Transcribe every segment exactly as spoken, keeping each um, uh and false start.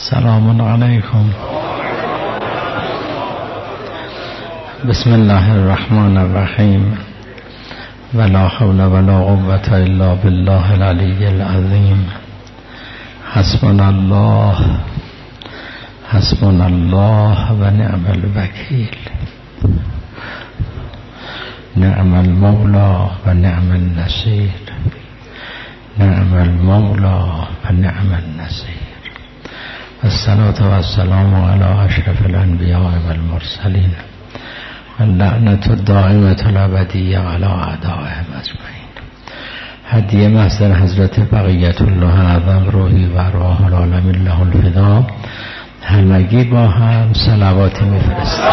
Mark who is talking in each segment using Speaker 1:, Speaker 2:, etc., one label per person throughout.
Speaker 1: سلام علیکم. بسم الله الرحمن الرحیم. ولا حول ولا قوة الا بالله العلی العظیم. حسبنا الله حسبنا الله و نعم الوکیل. نعم المولا و نعم النصیر. نعم المولا و نعم النصیر. الصلاة والسلام على اشرف الانبیاء والمرسلین و اللعنة الدائمة الابدیة على اعدائهم اجمعین. هدیه محضر حضرت بقیت الله اعظم روحی و ارواح العالمین له الفدا. همگی با هم صلوات میفرستیم.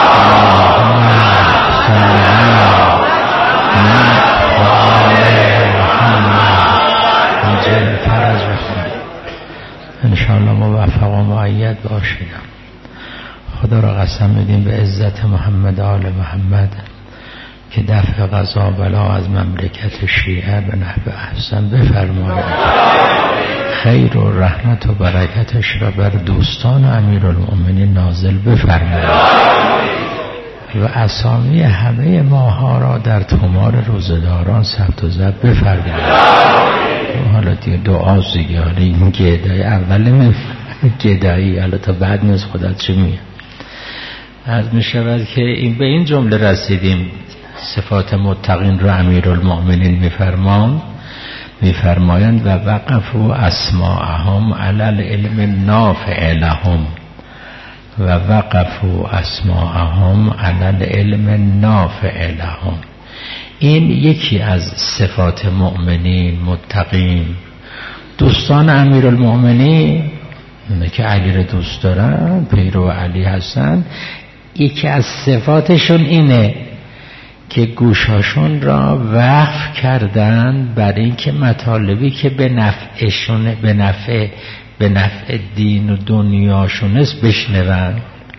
Speaker 1: انشاءالله موفق و مؤید باشید. خدا را قسم میدیم به عزت محمد آل محمد که دفع قضا بلا از مملکت شیعه به نحو احسن بفرماید. خیر و رحمت و برکتش را بر دوستان امیرالمؤمنین نازل بفرماید و اسامی همه ماها را در طمار روزداران ثبت و ضبط بفرماید. حالا دیگه دعا دیگه، حالا این گدایی اول گدایی، حالا تا بعد نیست خودت چه میگه. عرض می شود که این به این جمله رسیدیم. صفات متقین رو امیرالمؤمنین میفرمان میفرمایند و وقفوا اسماءهم علی العلم النافع لهم و وقفوا اسماءهم علی العلم النافع لهم. این یکی از صفات مؤمنین متقین دوستان امیرالمؤمنین که علی را دوست دارن، پیرو علی هستن. یکی از صفاتشون اینه که گوشاشون را وقف کردن برای اینکه مطالبی که به نفعشون به نفع به نفع دین و دنیاشون است بشنون.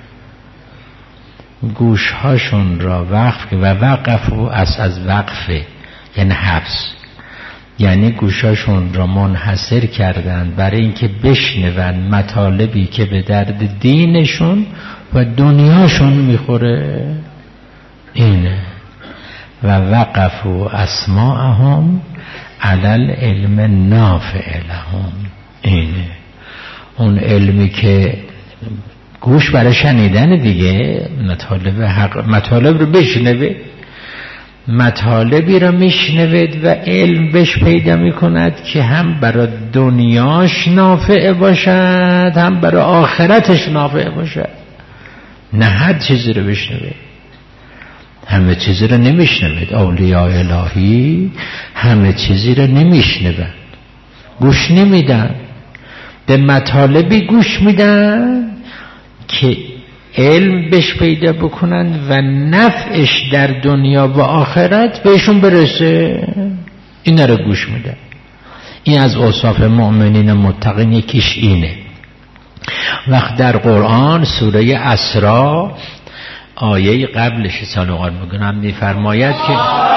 Speaker 1: گوشهاشون را وقف و وقفوا از از وقفه یعنی حبس، یعنی گوشهاشون را منحصر کردن برای اینکه بشنون مطالبی که به درد دینشون و دنیاشون میخوره. اینه و وقفوا اسماءهم علی العلم النافع لهم. اینه اون علمی که گوش برای شنیدن دیگه، مطالب حق مطالب رو بشنوه، مطالبی رو میشنوید و علم بهش پیدا میکند که هم برای دنیاش نافع باشد هم برای آخرتش نافع باشد. نه هر چیزی رو بشنوید، همه چیزی رو نمیشنوید. اولیاء الهی همه چیزی رو نمیشنوند، گوش نمیدن، به مطالبی گوش میدن که علم بهش پیدا بکنن و نفعش در دنیا و آخرت بهشون برسه. این رو گوش میدن. این از اوصاف مؤمنین متقین یکیش اینه. وقت در قرآن سوره اسراء آیه قبلش سالوان میگنم میفرماید که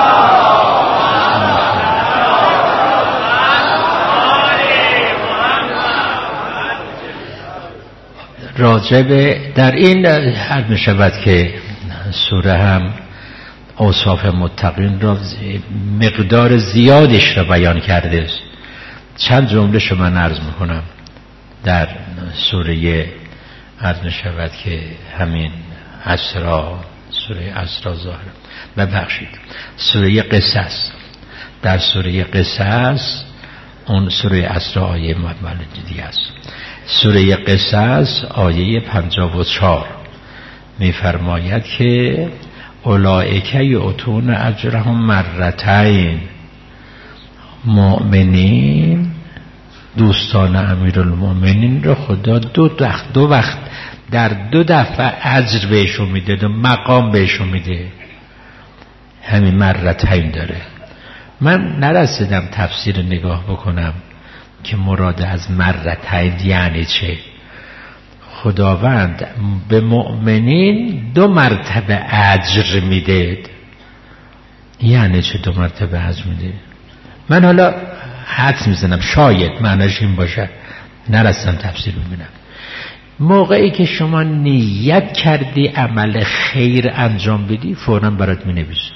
Speaker 1: راجب در این حد می شود که سوره هم اوصاف متقین را مقدار زیادش را بیان کرده است. چند جمله شما عرض میکنم. در سوره عرض می شود که همین اسراء، سوره اسراء ظاهر ببخشید سوره قصص، در سوره قصص اون سوره اسراء آیه مولدی است. سوره قصص آیه پنجاه و چهار میفرماید که اولئک یؤتون اجرهم مرتین. مؤمنین دوستان امیرالمؤمنین رو خدا دو وقت دو وقت در دو دفعه اجر بهشون میده و مقام بهشون میده. همین مرتین داره. من نرسیدم تفسیر نگاه بکنم که مراد از مرتین یعنی چه. خداوند به مؤمنین دو مرتبه اجر میده. یعنی چه دو مرتبه اجر میده؟ من حالا حدس میزنم شاید معناش این باشه، نرسیدم تفسیر ببینم.
Speaker 2: موقعی که شما نیت کردی عمل خیر انجام بدی فوراً برات می نویسه.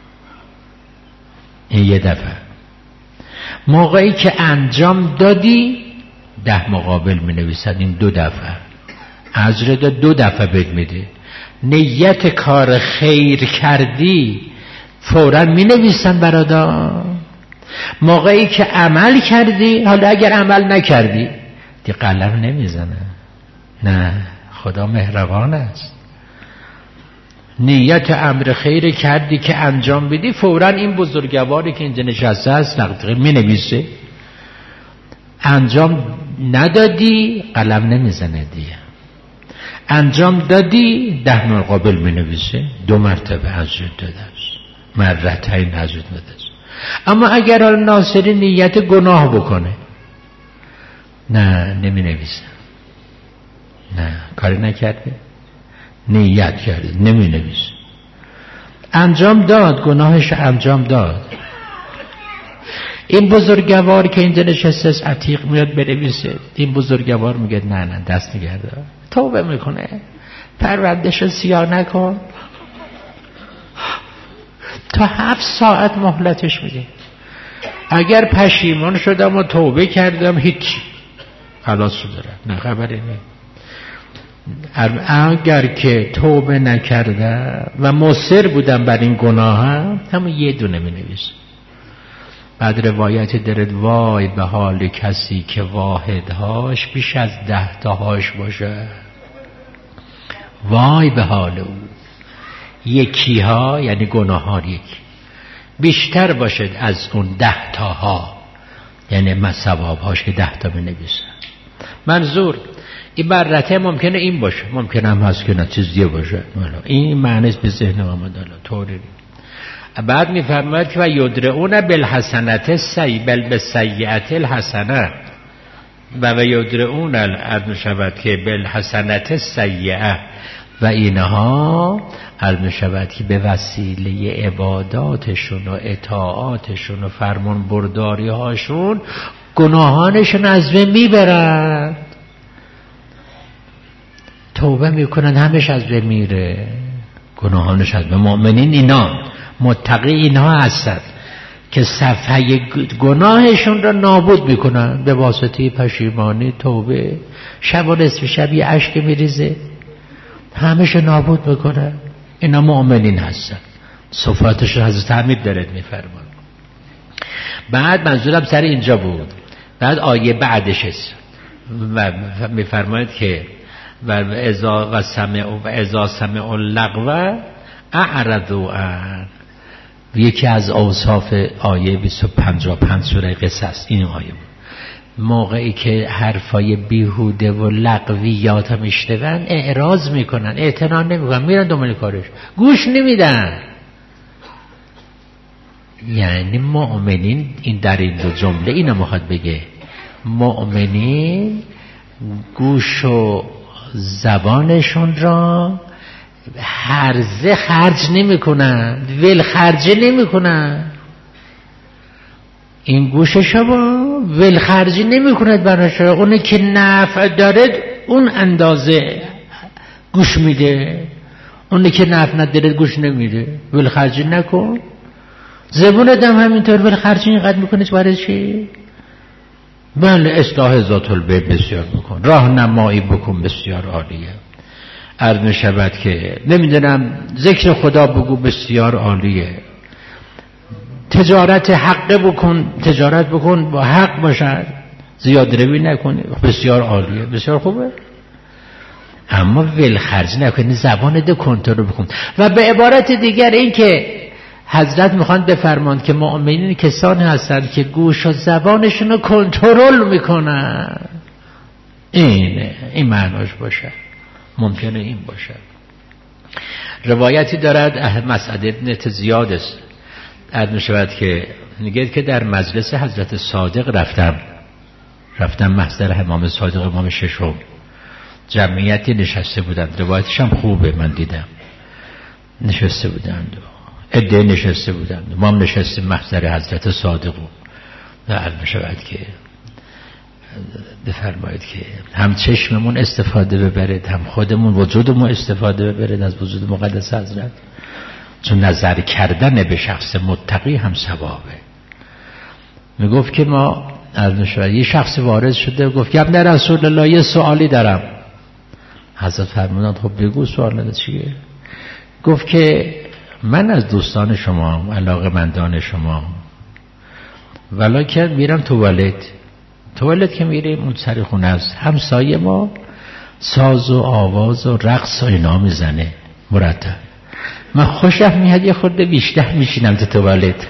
Speaker 2: این یه دفعه. موقعی که انجام دادی ده مقابل می نویسد. این دو دفعه. اجر دو دفعه بهت میده. نیت کار خیر کردی فوراً می نویسن برادا. موقعی که عمل کردی، حالا اگر عمل نکردی دی قلم نمیزنه. نه، خدا مهربان است. نیت امر خیر کردی که انجام بدی فوراً این بزرگواری که اینجا نشسته است دقیقه می نویسه. انجام ندادی قلم نمیزنه دیگه. انجام دادی ده مقابل می نویسه. دو مرتبه حضرت داده است، مرتين حضرت داده است. اما اگر حال ناصری نیت گناه بکنه نه نمی نویسه. نه کاری نکرده، نیت کرده نمی نویسه. انجام داد، گناهش انجام داد. این بزرگوار که اینجا نشسته است عتیق میاد بنویسه. این بزرگوار میگه نه نه دست نگرده، توبه میکنه، پروندهشو سیاه نکن. تا هفت ساعت مهلتش میده. اگر پشیمان شدم و توبه کردم هیچی، خلاص شده، نه خبری نه. اگر که توبه نکرده و مصر بودم بر این گناه هم یه دونه می نویسم. بعد روایتی دارد وای به حال کسی که واحدهاش بیش از ده تاهاش باشه. وای به حال او. یکی ها یعنی گناه ها یکی بیشتر باشد از اون ده تاها، یعنی من ثواب هاش که ده تا می نویسم. منظور این بررته ممکنه این باشه، ممکنه هم هست که نه چیز دیگه باشه. این معنیش به ذهن آمد الان طوری. بعد میفرماید که و یدرعون بالحسنات سی بل بالسیئات الحسنه و و یدرعون عرض شود که بالحسنات السیئه و اینها عرض شود که به وسیله عباداتشون و اطاعاتشون و فرمان برداری هاشون گناهانشون از بین میبرن. توبه میکنن همش از بین میره، گناهانش از بین. مؤمنین اینا، متقی اینها هستند که صفحه گناهشون را نابود میکنن به واسطه پشیمانی، توبه. شب و نصف شب یه اشک میریزه، همش نابود میکنن. اینا مؤمنین هستند. صفاتش حضرت حمید دارد میفرمان. بعد منظورم سر اینجا بود. بعد آیه بعدش است و میفرماید که و اذا و سمع و اذا سمع اللغو اعرضوا عن. یکی از اوصاف آیه بیست و پنج سوره قصص این آیه بود. موقعی که حرفای بیهوده و لغویات هم میشنون اعراض میکنن، اعتنا نمیکنن، میرن دنبال کارش، گوش نمیدن. یعنی مؤمنین این در این دو جمله اینو میخواد بگه، مؤمنین گوش و زبانشون را هرزه خرج نمی کنن، ول خرجه نمی کنن. این گوش شما ول خرجی نمی کند براش. اونی که نفع دارد اون اندازه گوش میده، اونی که نفع ندارد گوش نمیده. ول خرجی نکن. زبونت هم همینطور ول خرجی اینقدر میکنه برای چی؟ بله اصلاح ذات البین بسیار بکن، راهنمایی بکن بسیار عالیه. عرض می شود که نمیدونم ذکر خدا بگو بسیار عالیه. تجارت حق بکن، تجارت بکن با حق باشد، زیاد روی نکنی، بسیار عالیه، بسیار خوبه. اما ول خرج نکنی، زبان ده کنترل بکن. و به عبارت دیگر این که حضرت میخوان بفرمان که مؤمنین کسانی هستند که گوش و زبانشون رو کنترل میکنن. اینه این معناش باشه. ممکنه این باشه. روایتی دارد مسعد ابن زیاد است، عرض میشود که میگه که در مجلس حضرت صادق رفتم رفتم محضر امام صادق امام ششم، جمعیتی نشسته بودند، روایتش هم خوبه، من دیدم نشسته بودند، عده نشسته بودند، امام نشسته محضر حضرت صادق و عرض میشود که بفرمایید که هم چشممون استفاده ببرید، هم خودمون وجودمون استفاده ببرید از وجود مقدس حضرت، چون نظر کردن به شخص متقی هم ثوابه. میگفت که ما از نشوار یه شخصی وارد شده گفت ابن رسول الله یه سوالی دارم. حضرت فرمودن خب بگو سوال چیه؟ گفت که من از دوستان شما، علاقه‌مندان شما، ولیکن میرم توالت توالت که میریم اون سر خونه است، همسایه ما ساز و آواز و رقص و اینا میزنه مرتب. من خوشم میاد یه خورده بیشتر میشینم تو توالت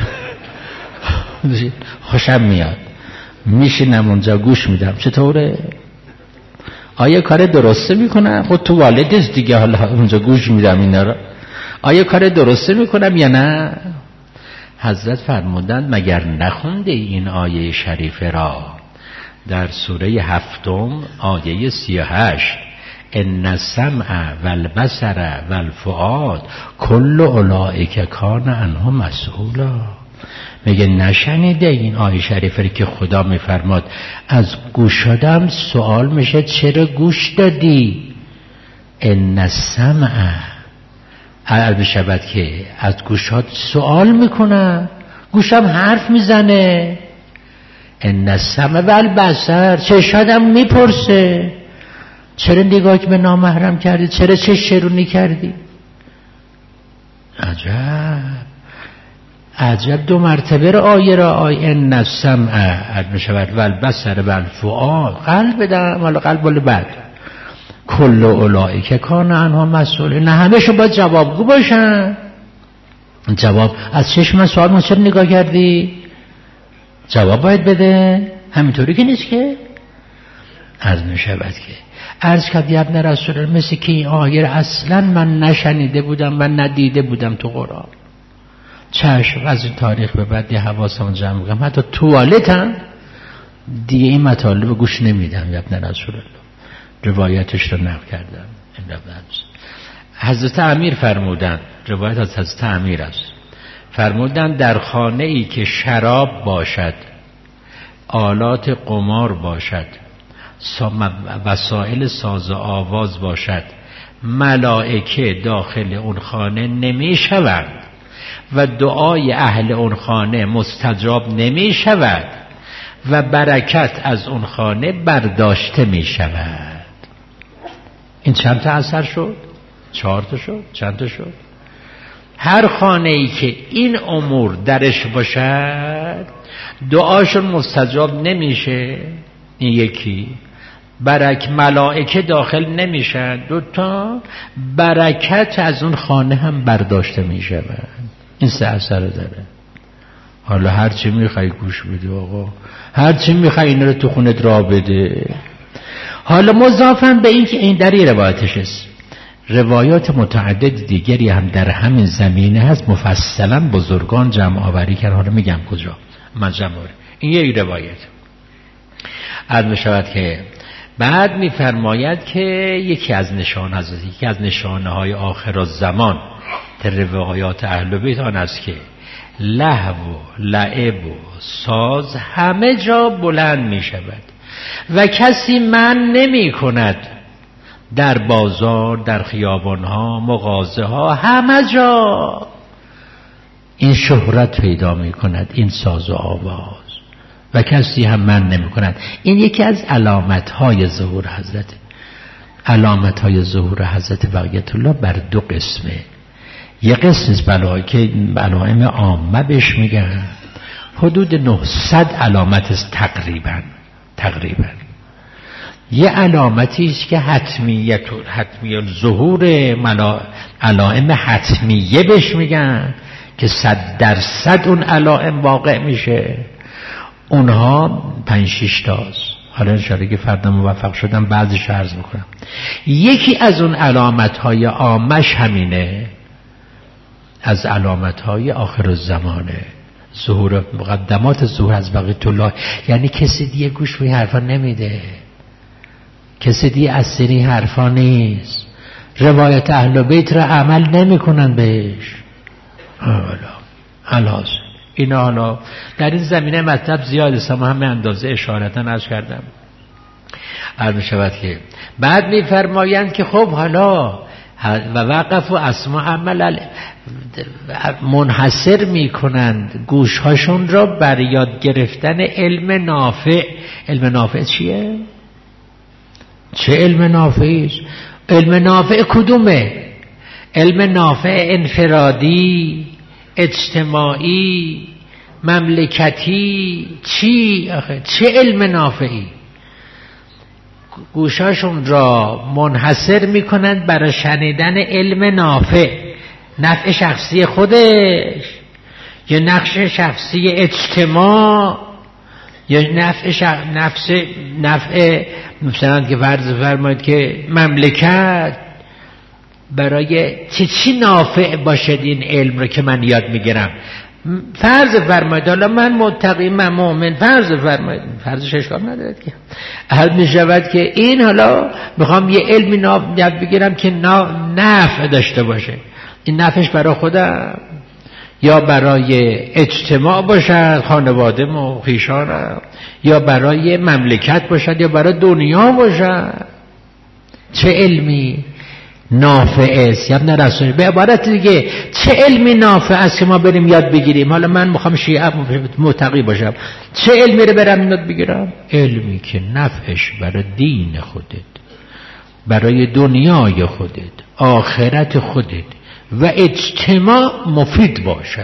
Speaker 2: خوشم میاد میشینم اونجا گوش میدم. چطوره؟ آیا کار درسته میکنم؟ خود توالت است دیگه، حالا اونجا گوش میدم اینا رو. آیا کار درسته میکنم یا نه؟ حضرت فرمودند مگر نخونده این آیه شریفه را در سوره هفتم آیه سی و هشت ان السمع والبصر والفؤاد کل اولئک کان عنه مسئولا. میگه نشنیده این آیه شریفه که خدا میفرماد از گوشادم سوال میشه چرا گوش دادی؟ ان السمع عرض بشود که از گوشات سوال میکنه، گوشم حرف میزنه. ان السمع والبصر چشادم میپرسه چرا نگاه به نامحرم کردی، چرا چه شرونی کردی. عجب عجب دو مرتبه را آیه را آیه ان السمع عرض بشود والبصر والفؤاد قلب دارم ولی قلب ولی بعد کل اولئک کان عنها مسئول. نه همه‌شون باید جوابگو باشن. جواب از چشم سوال ما چرا نگاه کردی؟ جواب باید بده. همینطوری که نیست که عرض میشود که عرض کرد ابن رسول الله مثل که این آیه اصلا من نشنیده بودم و ندیده بودم تو قرآن. چشم از این تاریخ به بعد یه حواسم جمع میکنم، حتی توالتم دیگه این مطالب گوش نمیدم. ابن رسول الله روایتش رو نقل کردم. حضرت امیر فرمودند، روایت از حضرت امیر است، فرمودند در خانه ای که شراب باشد، آلات قمار باشد، وسایل ساز و آواز باشد، ملائکه داخل اون خانه نمی شوند و دعای اهل اون خانه مستجاب نمی شود و برکت از اون خانه برداشته می شود. این چند تا اثر شد؟ چهار تا شد؟ چند تا شد؟ هر خانه ای که این امور درش باشد دعاشون مستجاب نمیشه. این یکی. برک ملائکه داخل نمیشن. دوتا برکت از اون خانه هم برداشته میشود. این سه اثر داره. حالا هر چی میخوای گوش بده آقا، هر چی میخوای این رو تو خونت را بده. حالا مضافاً به این که این در روایتش است، روایات متعدد دیگری هم در همین زمینه هست، مفصلا بزرگان جمع آوری کردن. حالا میگم کجا من جمع آوری. این یک روایت. عرض می‌شود که بعد می‌فرماید که یکی از نشان از یکی از نشانه های آخر الزمان در روایات اهل بیت آن است که لهو و لعب و ساز همه جا بلند می‌شود و کسی من نمی کند. در بازار، در خیابانها، مغازه ها، همه جا این شهرت پیدا می کند، این ساز و آواز، و کسی هم من نمی کند. این یکی از علامت های ظهور حضرت. علامت های ظهور حضرت بقیت الله بر دو قسمه. یک قسم بلایی که علائم عامه بهش میگن، حدود نهصد علامت است تقریبا تقریبا. یه علامتی است که حتمیت حتمی ظهور علائم حتمیه بهش میگن که صد درصد اون علائم واقع میشه. اونها پنج شش تاست. حالا انشاءالله که فردا موفق شدم بعضیش عرض میکنم. یکی از اون علامت های عامش همینه، از علامت های آخر الزمانه، ظهور مقدمات ظهور از بقیت الله. یعنی کسی دیگه گوش به حرفا نمیده، کسی دیگه از سری حرفا نیست، روایت اهل بیت را عمل نمی کنن بهش. حالا حالا اینا حالا در این زمینه مطلب زیاد است، اما همه اندازه اشارتا عرض کردم. عرض شود که بعد میفرمایند که خب حالا و وقف و اسماء عمل منحصر میکنند گوشهاشون را بر یاد گرفتن علم نافع. علم نافع چیه؟ چه علم نافعی است؟ علم نافع کدومه؟ علم نافع انفرادی، اجتماعی، مملکتی، چی آخه؟ چه علم نافعی؟ گوشاشون را منحصر میکنند برای شنیدن علم نافع، نفع شخصی خودش یا نقش شخصی اجتماع یا نفع شخ... نفس نفع مثلا که فرض فرمایید که مملکت. برای چی چی نافع باشد این علم رو که من یاد میگیرم؟ فرض فرمایید حالا من متقی، من مؤمن، فرض فرمایید، فرضش اشکال نداره که حل می شود که این حالا میخوام یه علمی یاد بگیرم که نفع داشته باشه. این نفعش برای خودم یا برای اجتماع باشد، خانواده و خویشانم، یا برای مملکت باشد، یا برای دنیا باشد. چه علمی نافع است؟ یا ابن رسول به عبارت دیگه چه علمی نافع است که ما بریم یاد بگیریم؟ حالا من میخوام شیعه متقی باشم، چه علمی رو برم یاد بگیرم؟ علمی که نفعش برای دین خودت، برای دنیای خودت، آخرت خودت و اجتماع مفید باشه.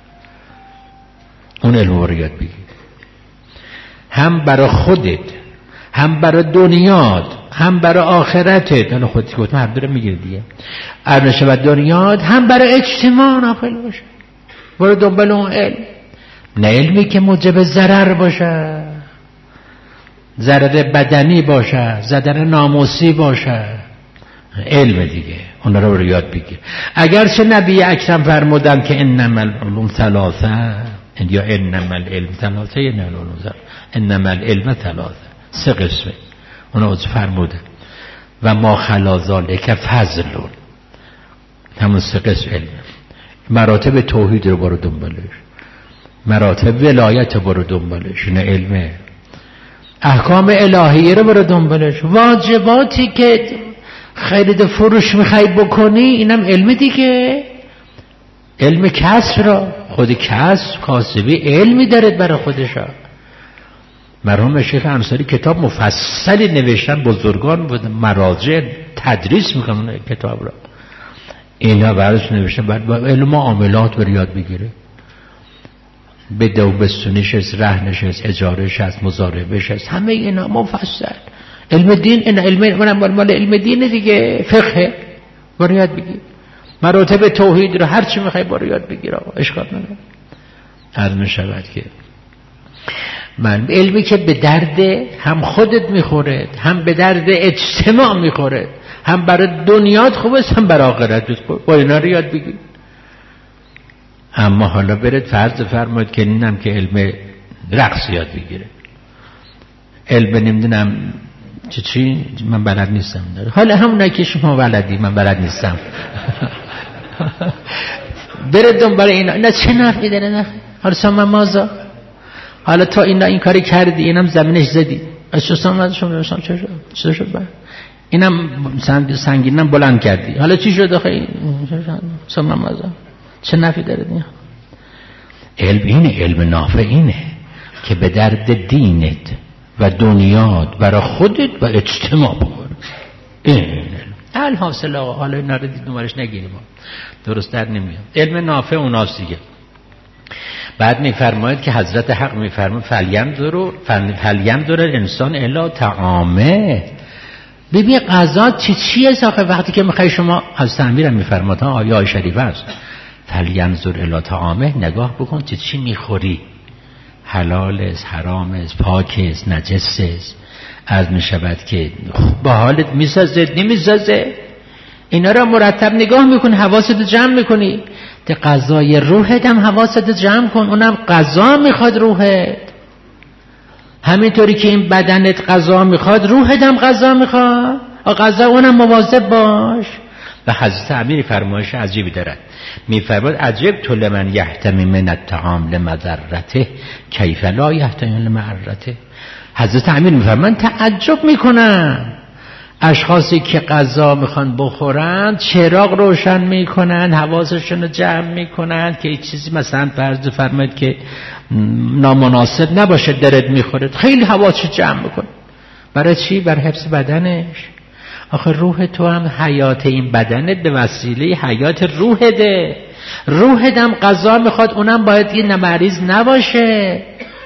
Speaker 2: اون علم رو یاد بگیر، هم برای خودت، هم برای دنیات، هم برای آخرتت. انا خودت گفتم هر دو رو میگیره دیگه. ارنشه و دنیات، هم برای اجتماع نافع باشه. برو دنبال اون علم، نه علمی که موجب ضرر باشه، ضرر بدنی باشه، ضرر ناموسی باشه. علم دیگه اونا رو یاد بگیر. اگرچه نبی اکرم فرمودن که انما العلوم ثلاثه، یا انما العلم ثلاثه، یا انما العلم ثلاثه، سه قسمه اونا فرمودن. و ما خلا ذالک فضلون، همون سه قسم علم. مراتب توحید رو برو دنبالش، مراتب ولایت رو برو دنبالش، نه علمه. احکام الهیه رو برو دنبالش، واجباتی که خرید فروش میخوای بکنی اینم علم دیگه. علم کسب را، خود کسب کاسبی علمی داره برای خودش. مرحوم شیخ انصاری کتاب مفصلی نوشتن، بزرگان و مراجع تدریس میکنن کتاب را، اینا برایش نوشتن. بعد علم معاملات رو یاد بگیره، بده و بستونیش هست، رهنش هست، اجارش هست، مضاربش هست، همه اینا مفصل. علم دین، این علم من مال علم دین دیگه، فقه برو یاد بگیر. مراتب توحید رو هر چی میخوای برو یاد بگیر، آقا اشکال نداره. عرض میشود که من علمی که به درد هم خودت میخوره، هم به درد اجتماع میخوره، هم برای دنیات خوبه، هم برای آخرتت خوبه، با اینا رو یاد بگیر. اما حالا برید فرض فرمایید که اینم که علم رقص یاد بگیره، علم نمیدونم چی چی من بلد نیستم داره. حالا همونه که شما بلدی من بلد نیستم برید دنبال اینا. اینا چه نفعی داره؟ نه حالا سام مازا، حالا تا اینا این کاری کردی، اینم زمینش زدی، اشتم من شما نمیشم چه شد؟ چه شد بعد؟ اینم سنگینم بلند کردی، حالا چی شد آخه؟ سام مازا چه نفعی داره دیگه؟ علم اینه، علم نافع اینه که به درد دینت و دنیات برای خودت و اجتماع بخور. این الحاصل آقا، حالا اینا رو دنبالش نگیریم، درست در نمیاد. علم نافع اوناست دیگه. بعد میفرماید که حضرت حق میفرماید فلیندر فلیندر انسان الی طعامه. ببین غذا چی چیه آخه؟ وقتی که میخوای شما از تعمیرم میفرماید ها، آیه شریف است، فلیندر الی طعامه، نگاه بکن چی چی میخوری، حلال است، حرام است، پاک است، نجس است. عرض میشود که با حالت میسازه نمیسازه، اینا را مرتب نگاه میکنی، حواست جمع میکنی. ده غذای روحت هم حواست جمع کن، اونم غذا میخواد روحت. همینطوری که این بدنت غذا میخواد، روحت هم غذا میخواد. غذا اونم مواظب باش. و حضرت امیر فرمایش عجیبی دارد، میفرماید عجب تو لمن یحتمی من الطعام لمضرته کیف لا یحتمی لمعرته. حضرت امیر میفرماید تعجب میکنم اشخاصی که غذا میخوان بخورن چراغ روشن میکنن، حواسشون رو جمع میکنن که این چیزی مثلا فرض فرمایید که نامناسب نباشه درد میخوره، خیلی حواسش جمع میکنه. برای چی؟ برای حفظ بدنش. آخه روح تو هم حیات این بدنت به وسیله حیات روحته. روحت هم غذا میخواد، اونم باید که مریض نباشه،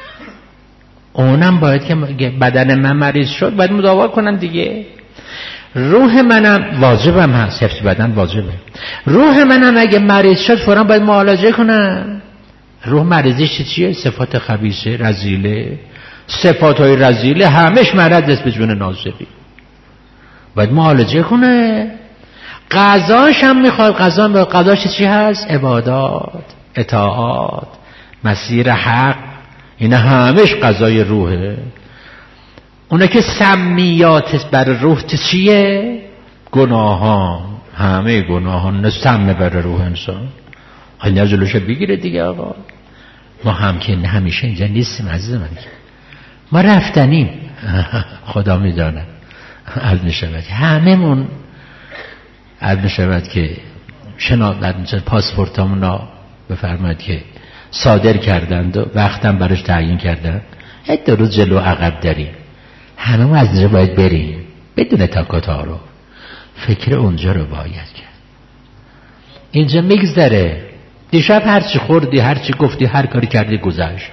Speaker 2: اونم باید که بدن من مریض شد باید مداوا کنن دیگه. روح منم واجبم هست، حفظ بدن واجبه. روح منم اگه مریض شد فوراً باید معالجه کنم. روح مریضیش چیه؟ صفات خبیثه، رذیله، صفات های رذیله همش مرض است به جون ناظری، باید معالجه کنه. غذاش هم میخواد، غذا به غذاش چی هست؟ عبادات، اطاعات، مسیر حق، اینا همش غذای روحه. اونا که سمیات بر روح چیه؟ گناهان، همه گناهان سم بر روح انسان. خیلی جلوش بگیره دیگه. آقا ما هم که همیشه اینجا نیستیم عزیز من، ما رفتنیم خدا میداند. عرض میشود همه من عرض میشود که شناخت پاسپورتامون را بفرمایید که صادر کردند و وقتم براش تعیین کردند، یک دو روز جلو عقب داریم، همه ما از اینجا باید بریم بدون تاکتا رو، فکر اونجا رو باید کرد. اینجا میگذره، دیشب هرچی خوردی، هرچی گفتی، هر کاری کردی گذشت،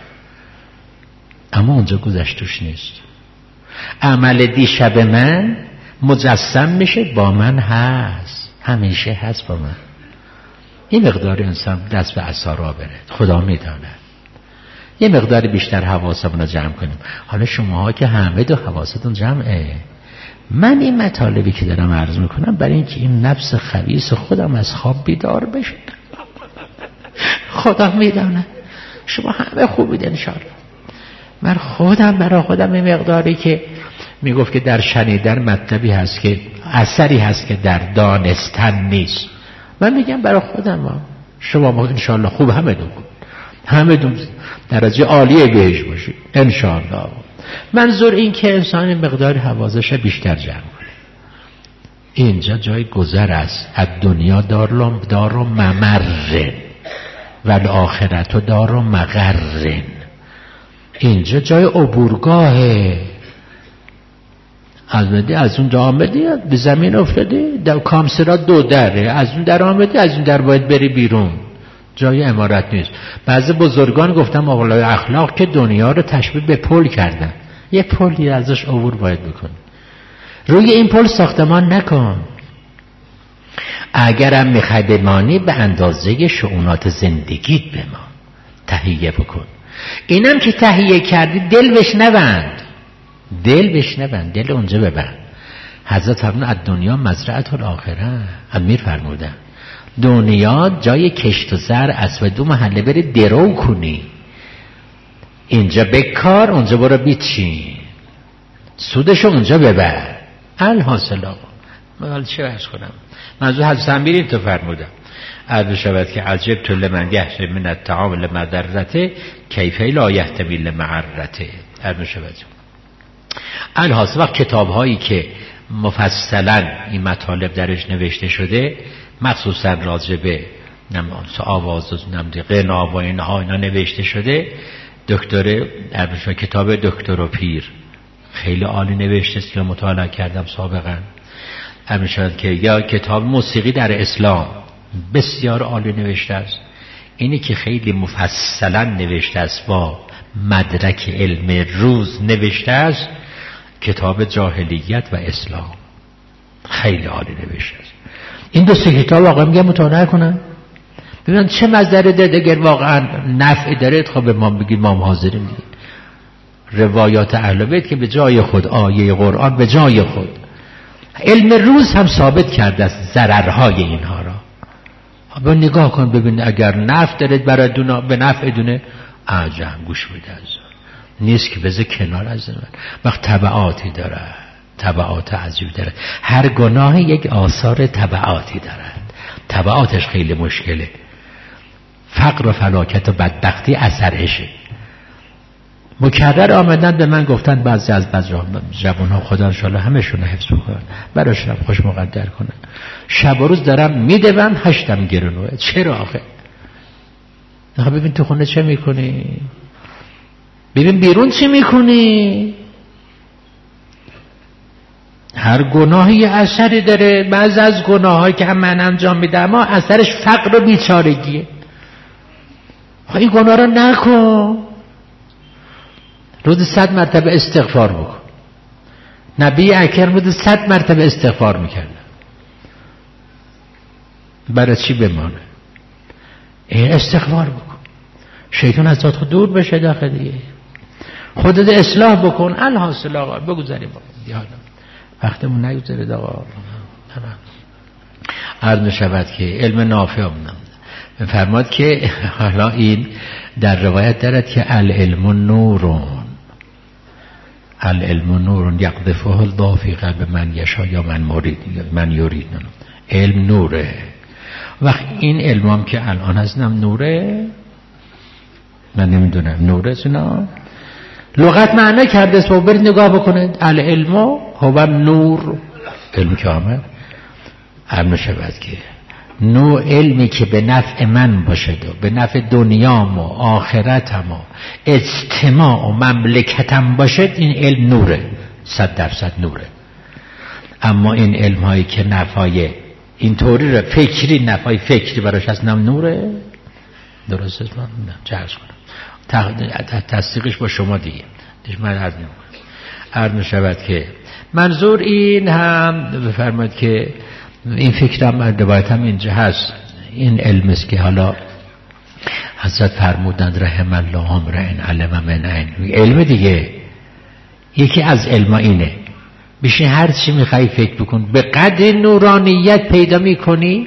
Speaker 2: اما اونجا گذشت توش نیست. عمل دیشب من مجسم میشه با من هست، همیشه هست با من. این مقدار انسان دست به عصا را بره، خدا میداند. یه مقدار بیشتر حواسمون رو جمع کنیم. حالا شماها که همه دو حواستون جمعه، من این مطالبی که دارم عرض میکنم برای اینکه این نفس خبیث خودم از خواب بیدار بشه. خدا میداند شما همه خوبید انشاءالله. من خودم برای خودم این مقداری که میگفت که در شنیدن مطلبی هست که اثری هست که در دانستن نیست، من میگم برای خودم ها. شما ما انشاءالله خوب همه دو همه دو درجه عالیه بهش باشید انشاءالله. منظور این که انسان مقدار حواسش بیشتر جمع کنه. اینجا جای گذر است. از دنیا دار دار و ممرن و الاخرت دار و مغرن. اینجا جای عبورگاهه. از مدی از اون در آمدی به زمین افتادی، در کامسرا دو دره، از اون در آمدی از اون در باید بری بیرون، جای امارت نیست. بعضی بزرگان گفتم اولای اخلاق که دنیا رو تشبیه به پل کردن، یه پلی ازش عبور باید بکن. روی این پل ساختمان نکن. اگرم میخوای بمانی به اندازه شؤونات زندگیت بمان، تهیه بکن. اینم که تهیه کردی دل بش نبند، دل بش نبند، دل اونجا ببند. حضرت فرمودن از دنیا مزرعه الاخره. امیر فرمودن دنیا جای کشت و زر است و دو محله بری درو کنی. اینجا بکار، اونجا برو بیچین، سودشو اونجا ببر. الحاصل آقا من چه بحث کنم؟ منظور حضرت امیر این تو فرمودن عرض شود که عجب تو لمن یحتمی من الطعام لمضرته کیف لا یحتمی لمعرته. عرض شود الحاصل وقت کتاب هایی که مفصلا این مطالب درش نوشته شده، مخصوصا راجع به آواز و غنا و اینها اینا نوشته شده، دکتر در کتاب دکتر و پیر خیلی عالی نوشته است که مطالعه کردم سابقا. همین شد که یا کتاب موسیقی در اسلام بسیار عالی نوشته است. اینی که خیلی مفصلا نوشته است، با مدرک علم روز نوشته است، کتاب جاهلیت و اسلام خیلی عالی نوشته است. این دو سه کتاب واقعا میگم مطالعه کنن ببینن چه مصدری داره. اگر واقعا نفع داره خب به ما بگید، ما حاضریم دیگه. روایات اهل بیت که به جای خود، آیه قرآن به جای خود، علم روز هم ثابت کرده است ضررهای اینها را. با نگاه کن ببین اگر نفع داره برای دونا به نفع دونه عجم گوش بده از نیست که بذار کنار از من. وقت تبعاتی داره، تبعات عجیب داره. هر گناه یک آثار تبعاتی دارد، تبعاتش خیلی مشکله. فقر و فلاکت و بدبختی اثرشه. مکرر آمدن به من گفتن بعضی از جوان ها خدا انشاءالله همشون حفظ بکنن، براشون خوش مقدر کنن، شب و روز دارم میدون هشتم گرونوه. چرا آخه؟ نه ببین تو خونه چه میکنی، ببین بیرون چی میکنی. هر گناهی یه اثری داره. بعض از گناهایی که هم من انجام میدم اما اثرش فقر و بیچارگیه. این گناه رو نکن. روز صد مرتبه استغفار بکن. نبی اکرم روز صد مرتبه استغفار میکرد. برای چی بمانه؟ این استغفار بکن، شیطان از ذات خود دور بشه داخل دیگه. خودت اصلاح بکن. الحاصل آقا بگذاریم دیگه، وقتمون نگذارید آقا. عرض می‌شود که علم نافع مونم فرماد که حالا این در روایت دارد که العلم نورون، العلم نورون یقذفه الله فی قلب من یشاء یا من مرید من یرید. علم نوره. وقت این علمام که الان هستم نوره، من نمیدونم نوره سنا لغت معنی کرده. سو برید نگاه بکنید. العلم هو نور، علم که آمد علم شود که نوع علمی که به نفع من باشد و به نفع دنیام و آخرتم و اجتماع و مملکتم باشد، این علم نوره، صد درصد نوره. اما این علم هایی که نفعای اینطوری رو فکری، نفعای فکری براش هست، نم نوره. درست است؟ من چرس کنم تصدیقش با شما دیگه دیش من عرض نمیم عرض نشود که منظور این هم بفرماید که این فکرم روایت هم اینجا هست. این علم است که حالا حضرت فرمودند رحم الله امرئ علم من عین. علم دیگه یکی از علم اینه، بشین هر چی میخوای فکر بکن، به قدر نورانیت پیدا میکنی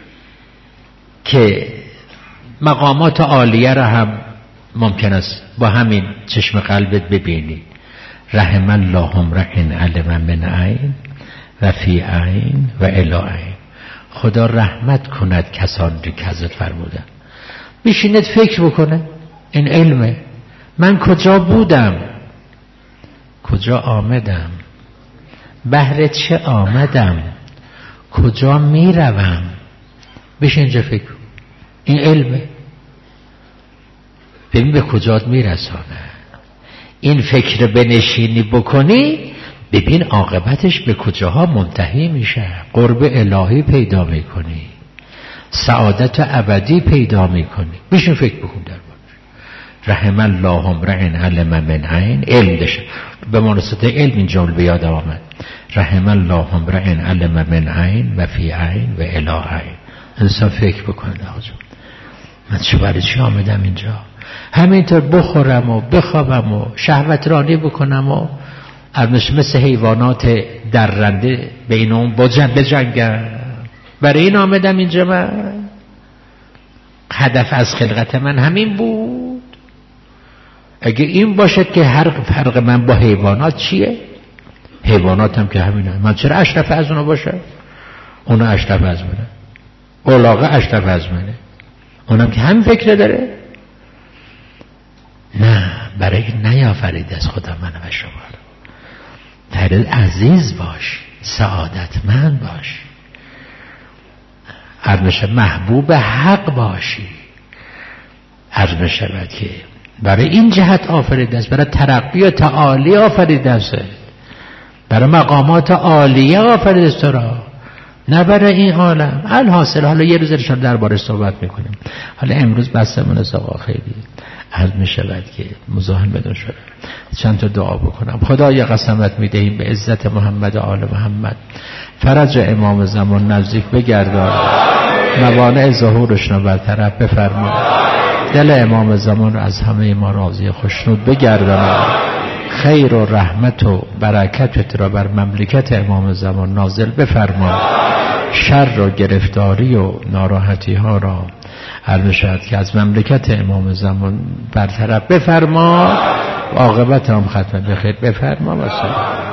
Speaker 2: که مقامات عالیه را هم ممکن است با همین چشم قلبت ببینی. رحم الله امرئ علم من عین و فی عین و الی عین. خدا رحمت کند کسانی که حضرت فرمودن. بشینید فکر بکنه. این علمه. من کجا بودم، کجا آمدم، بهر چه آمدم، کجا میروم. بشین اینجا فکر. این علمه. ببین به کجات میرسانه. این فکر بنشینی بکنی، ببین عاقبتش به کجاها منتهی میشه. قرب الهی پیدا میکنی، سعادت ابدی پیدا میکنی. بشین فکر بکن در باش. رحم الله امرئ علم من عین. علم داشت به مناسبت علم این جمله به یاد آمد. رحم الله امرئ علم من عین و فی عین و الی عین. انسان فکر بکنه آقا من چه برای چی آمدم اینجا؟ همینطور بخورم و بخوابم و شهوت رانی بکنم و مثل حیوانات درنده بین اون بجنگم. برای این آمدم اینجا. من هدف از خلقت من همین بود. اگه این باشد که هر فرق من با حیوانات چیه؟ حیوانات هم که همینه. من چرا اشرف از اونا باشه؟ اونا اشرف از منه، اولاغه اشرف از منه، اونم که همین فکر داره. نه، برای نیافرید از خدا من و شما رو. در عزیز باش، سعادتمند باش، عرض محبوب حق باشی. عرض شود که برای این جهت آفریده است، برای ترقی و تعالی آفریده است، برای مقامات عالیه آفریده است را، نه برای این عالم. الحاصل حالا یه روز ارشاد درباره صحبت میکنیم. حالا امروز بحثمون است آقا خیلی عرض می شود که مزاحم بدون شده. چند تا دعا بکنم. خدای قسمت می دهیم به عزت محمد و آل محمد فرج امام زمان نزدیک بگردان، موانع ظهورش رو برطرف بفرما، دل امام زمان رو از همه ما راضی خوشنود بگردان، خیر و رحمت و برکت را بر مملکت امام زمان نازل بفرما، شر و گرفتاری و ناراحتی ها را عرض شد که از مملکت امام زمان برطرف بفرما، عاقبت هم ختم بخیر بفرما. و